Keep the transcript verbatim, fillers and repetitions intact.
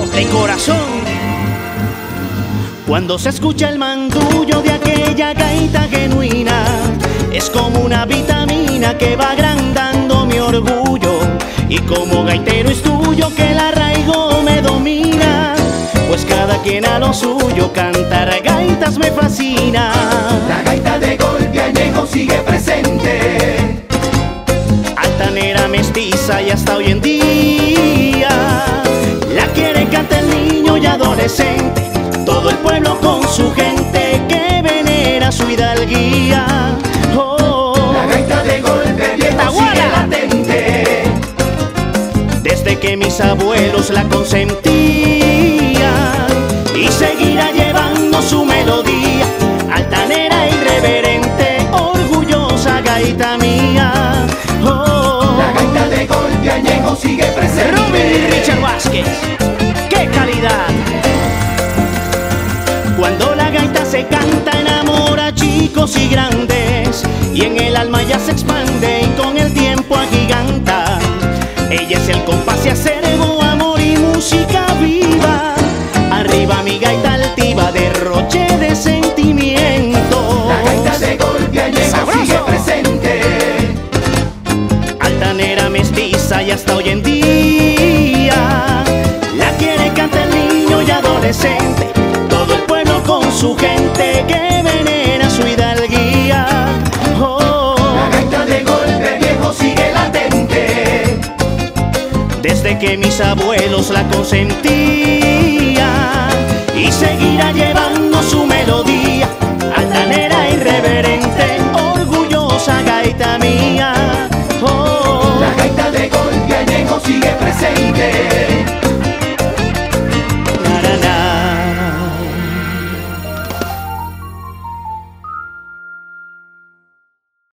de corazón. Cuando se escucha el mandullo de aquella gaita genuina, es como una vitamina que va agrandando mi orgullo. Y como gaitero es tuyo que el arraigo me domina, pues cada quien a lo suyo, cantar gaitas me fascina. La gaita de golpe añejo sigue presente, altanera, mestiza y hasta hoy en día la quiere cantar el niño y adolescente, todo el pueblo con su gente que venera su hidalguía. Oh, la gaita de golpe viejo sigue latente, desde que mis abuelos la consentían, y seguirá llevando su melodía, altanera, irreverente, orgullosa gaita mía. Oh, la gaita de golpe añejo sigue presente. Robin Richard Vázquez, ¡qué calidad! Cuando la gaita se canta enamora a chicos y grandes, y en el alma ya se expande y con el tiempo agiganta. Ella es el compás y acervo, amor y música viva. Arriba mi gaita altiva, derroche de sentimiento. La gaita de golpe añejo sigue presente, altanera, mestiza y hasta hoy en día la quiere cantar el niño y adolescente, todo el pueblo con su gente que venera su hidalguía. Oh, la gaita de golpe viejo sigue latente, desde que mis abuelos la consentían, y seguirá llevando su melodía, altanera, irreverente, orgullosa gaita mía.